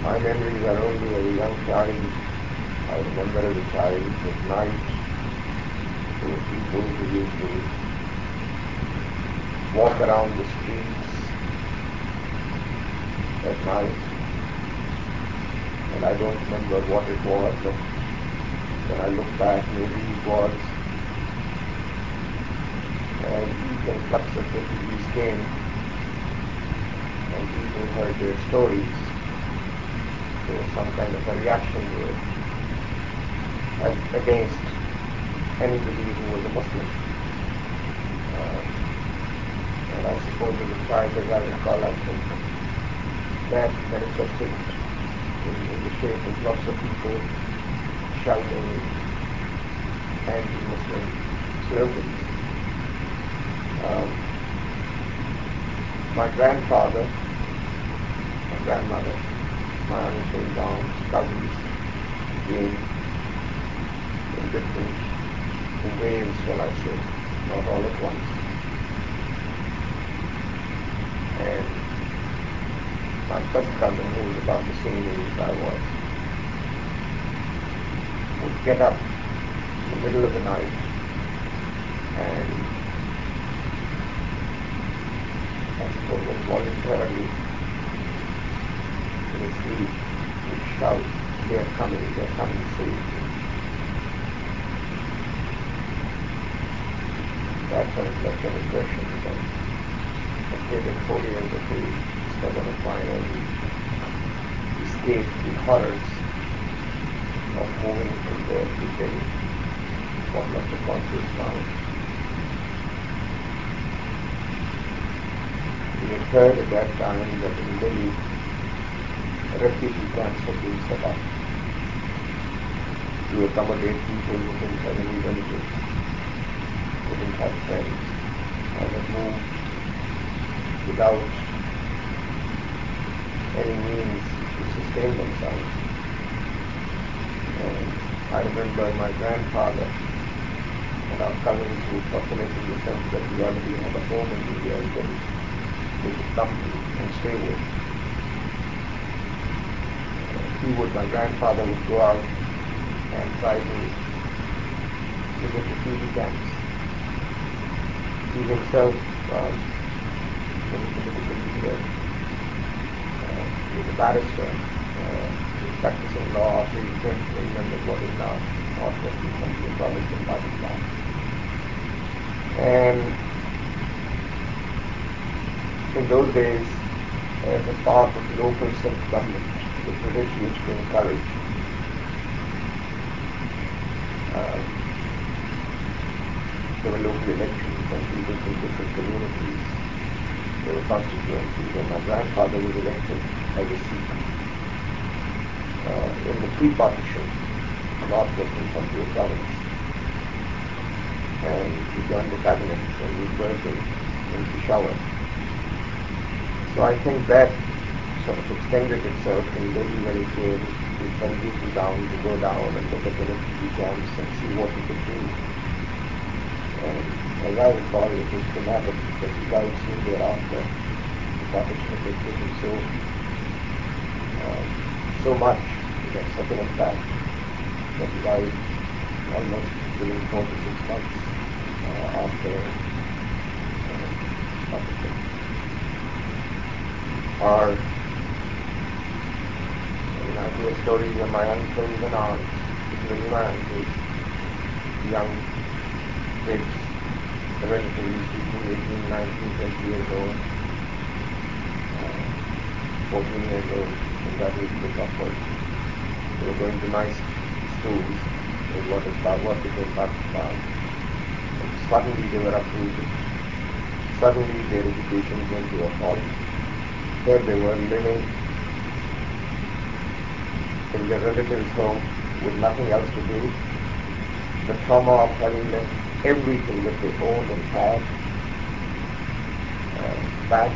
My memories are only as a young child. I remember as a child at night there were people who used to walk around the streets at night, and I don't remember what it was, but when I look back, maybe it was as these influx of refugees came and people heard their stories, there was some kind of a reaction to it against anybody who was a Muslim. And I suppose as a child, as I recall, I think that manifested in the shape of lots of people shouting anti-Muslim slogans. My grandfather, my grandmother, my uncles, aunts, cousins came in different waves, shall I say, not all at once. And my first cousin, who was about the same age as I was, would get up in the middle of the night and, I suppose involuntarily, in his sleep, would shout, they're coming, save me. That felt like an impression that a kid at 4 years of age is never going to finally escape the horrors of moving from there to day, what much a conscious mind. We had heard at that time that in Delhi, refugee camps had been set up to accommodate people who didn't have any relatives, who didn't have friends, and had moved without any means to sustain themselves. And I remember my grandfather and our cousins who populated the sense that we already had a home in India and then they could come and stay with. My grandfather would go out and try to visit refugee camps. He himself was a political leader. He was a barrister. He was practicing law after he came to England in what is now Northwestern Central Province in Pakistan. And in those days, as a part of local self-government, the British used to encourage there were local elections and people from different communities, there were constituencies, and my grandfather was elected as a Sikh in the pre-partition Northwestern Central Province, and he joined the cabinet and he was working in Peshawar. So I think that sort of extended itself in Delhi when he came to send people down to go down and look at the refugee camps and see what he could do. And as I recall, it was dramatic that he died soon thereafter. The partition had taken so much, it had such an impact that he died almost within 4 to 6 months after partition. I hear stories of my uncles and aunts, particularly my uncles, young kids, relatively speaking, 18, 19, 20 years old, 14 years old, in that age group upwards. They were going to nice schools in what became Pakistan. And suddenly they were uprooted. Suddenly their education came to a halt. Here they were living in their relatives' home with nothing else to do. The trauma of having left everything that they owned and had back,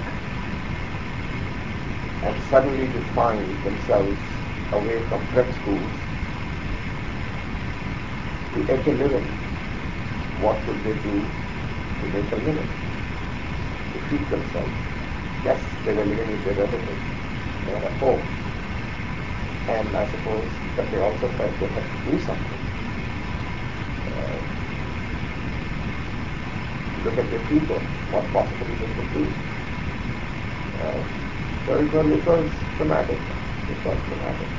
and suddenly to find themselves away from prep schools to make a living. What would they do to make a living? To feed themselves? Yes, they were living with their relatives. They had a home. and I suppose that they also felt they had to do something. Look at the people, what possibly they could do. So it was dramatic. It was dramatic.